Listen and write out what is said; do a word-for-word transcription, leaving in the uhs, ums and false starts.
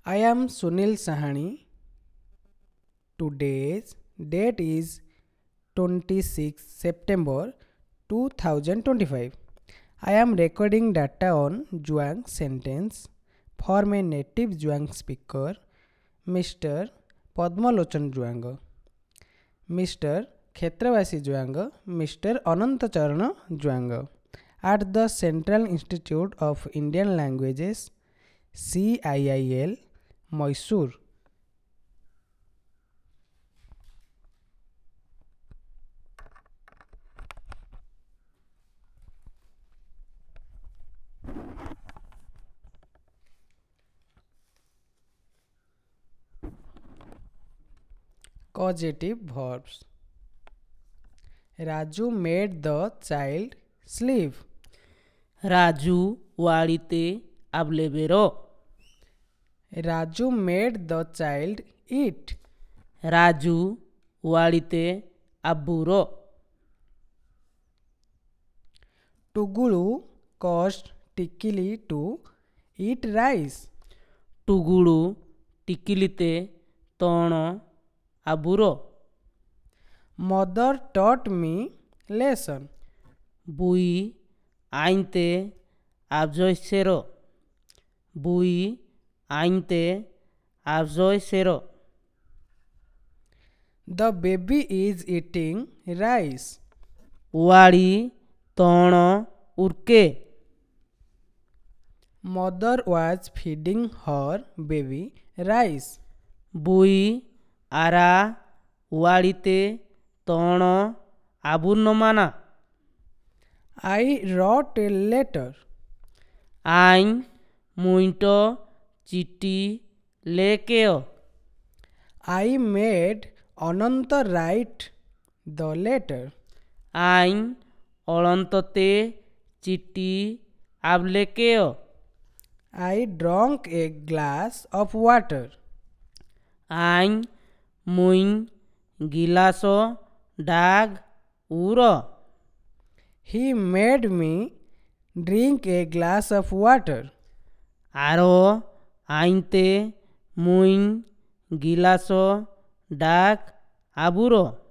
I am Sunil Sahani. Today's date is twenty-sixth September two thousand twenty-five. I am recording data on Zhuang sentence for my native Zhuang speaker, Mister Padmalochan Zhuang, Mister Khetravasi Zhuang, Mister Anantacharana Zhuang at the Central Institute of Indian Languages, C I I L, Mysore. Causative verbs. Raju made the child sleep. Raju वाळीते आबलेबेरो. Raju made the child eat. Raju वाळीते आबुरो. Tugulu caused Tikili to eat rice. टुगुळू टिकिलिते तोण आबुरो. Mother taught me lesson. Bui आइनते आबजोयसेरो. Bui आइनते आबजोयसेरो. The baby is eating rice. वाळी तोण उर्के. Mother was feeding her baby rice. Bui Ara वाळीते तोण आबुर्नमाना. I wrote a letter. आइन मुइंटो चिट्टी लेकेओ. I made Ananta write the letter. आइन अळंतते चिट्टी आबलेकेओ. I drank a glass of water. आइन मुइन गिलासो डाग उरो. He made me drink a glass of water. आरो आइनते मुइन गिलासो डाग आबुरो.